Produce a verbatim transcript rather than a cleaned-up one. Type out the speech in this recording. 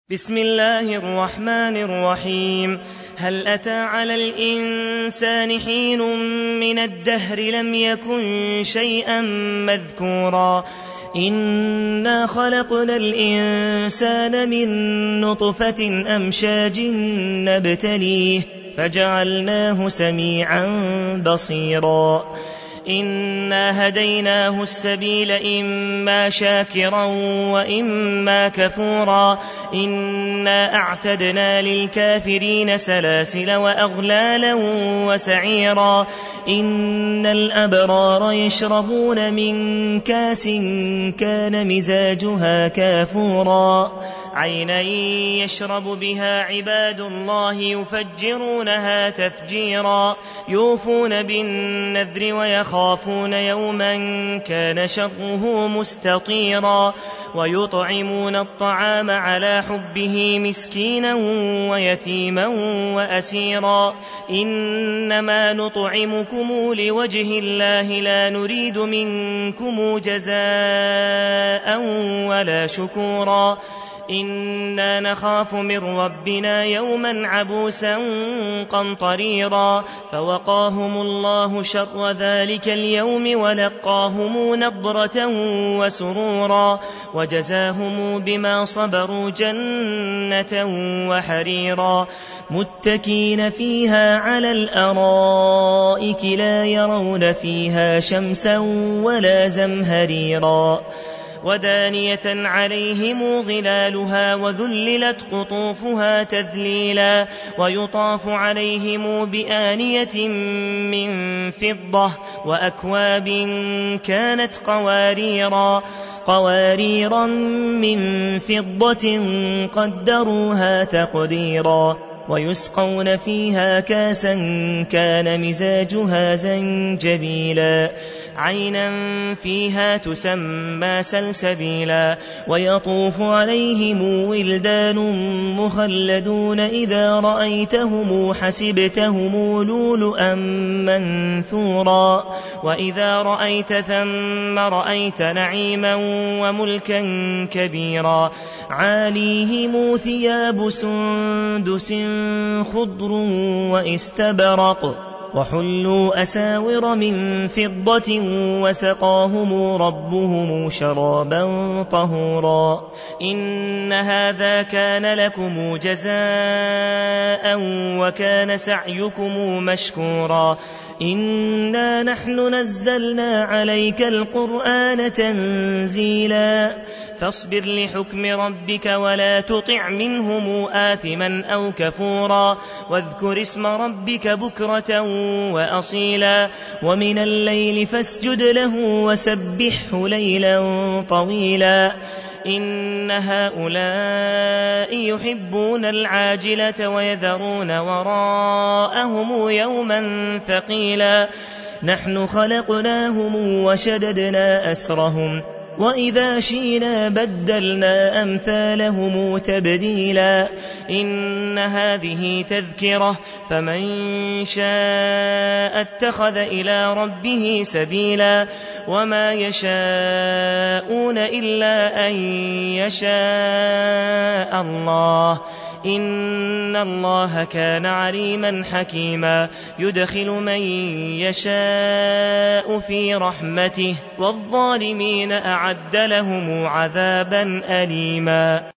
بسم الله الرحمن الرحيم. هل أتى على الإنسان حين من الدهر لم يكن شيئا مذكورا إنا خلقنا الإنسان من نطفة أمشاج نبتليه فجعلناه سميعا بصيرا إنا هديناه السبيل إما شاكرا وإما كفورا إنا أعتدنا للكافرين سلاسل وأغلالا وسعيرا إن الأبرار يشربون من كاس كان مزاجها كافورا عينا يشرب بها عباد الله يفجرونها تفجيرا يوفون بالنذر ويخافون يوما كان شره مستطيرا ويطعمون الطعام على حبه مسكينا ويتيما وأسيرا إنما نطعمكم لوجه الله لا نريد منكم جزاء ولا شكورا إنا نخاف من ربنا يوما عبوسا قمطريرا فوقاهم الله شر ذلك اليوم ولقاهم نضرة وسرورا وجزاهم بما صبروا جنة وحريرا متكين فيها على الأرائك لا يرون فيها شمسا ولا زمهريرا ودانية عليهم ظلالها وذللت قطوفها تذليلا ويطاف عليهم بآنية من فضة وأكواب كانت قواريرا قواريرا من فضة قدروها تقديرا ويسقون فيها كاسا كان مزاجها زنجبيلا عينا فيها تسمى سلسبيلا ويطوف عليهم ولدان مخلدون إذا رأيتهم حسبتهم لؤلؤا منثورا وإذا رأيت ثم رأيت نعيما وملكا كبيرا عاليهم ثياب سندس خضر واستبرق وحلوا أساور من فضة وسقاهم ربهم شرابا طهورا إن هذا كان لكم جزاء وكان سعيكم مشكورا إنا نحن نزلنا عليك القرآن تنزيلا فاصبر لحكم ربك ولا تطع منهم آثما أو كفورا واذكر اسم ربك بكرة وأصيلا ومن الليل فاسجد له وسبحه ليلا طويلا إن هؤلاء يحبون العاجلة ويذرون وراءهم يوما ثقيلا نحن خلقناهم وشددنا أسرهم وإذا شئنا بدلنا أمثالهم تبديلا إن هذه تذكرة فمن شاء اتخذ إلى ربه سبيلا وما يشاءون إلا أن يشاء الله إن الله كان عليما حكيما يدخل من يشاء في رحمته والظالمين أعد لهم عذابا أليما.